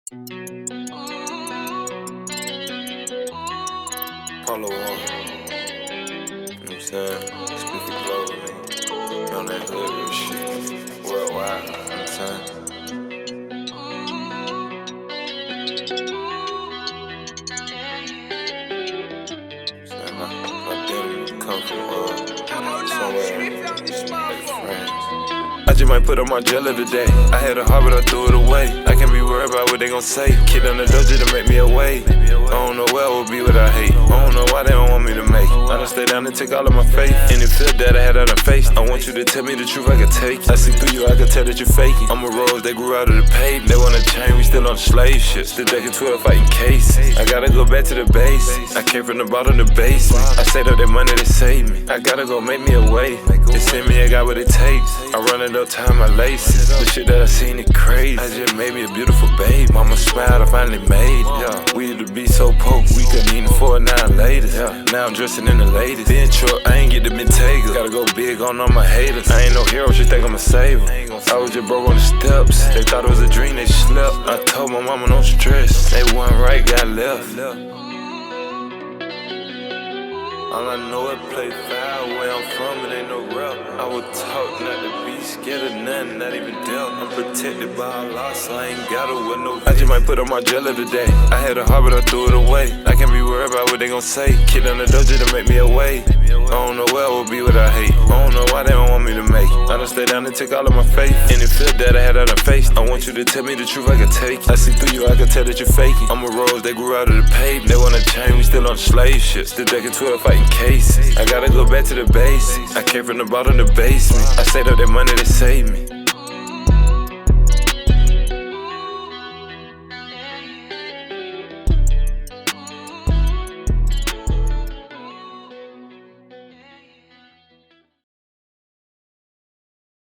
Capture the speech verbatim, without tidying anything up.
Polo on. You know what I'm saying? Speak for glow, nigga. On that hood real shit. Worldwide, you know what I'm saying? Saying my, my dinner come from uh, somewhere like France. I just might put on my jelly today. I had a heart, but I threw it away. I can't be worried about what they gon' say. Kid on the dojo to make me away. I don't know where I would be without hate. I don't know why they don't want me to make. I done stay down and take all of my faith. And it feel that I had on her face. I want you to tell me the truth, I can take it. I see through you, I can tell that you're faking. I'm a rose that grew out of the pavement. They wanna chain, we still on the slave ship. Still back in twelve fighting cases. I gotta go back to the basics. I came from the bottom to the basement. I saved up that money to save me. I gotta go make me a way. They send me, I got what it takes. I run it up, tie my laces. The shit that I seen it crazy. I just made me a beautiful babe. Mama smiled, I finally made it. Yeah, we used to be so poor, we couldn't eat for a nine later. Yeah, now I'm dressing in the latest. Then truck, I ain't get the Bentayga. Gotta go big on all my haters. I ain't no hero, she think I'm a saver. I was just broke on the steps. They thought it was a dream, they slept. I told my mama no stress. They wasn't right, got left. All I know is play foul, where I'm from, it ain't no rep. I would talk, not to be scared of nothing, not even dealt. I'm protected by Allah, so I ain't gotta wear no. I just might put on my jelly today. I had a heart, but I threw it away. I can't be worried about what they gon' say. Kid on the dojo to make me away. I don't know where I would be without hate. I don't know why they don't want me to make. I done stay down and take all of my faith. And it feel that I had on her face. I want you to tell me the truth, I can take it. I see through you, I can tell that you're faking. I'm a rose that grew out of the pavement. They wanna chain, we still on the slave ship. Still back in twelve fighting cases. I gotta go back to the basics. I came from the bottom to the basement. I saved up that money to save me.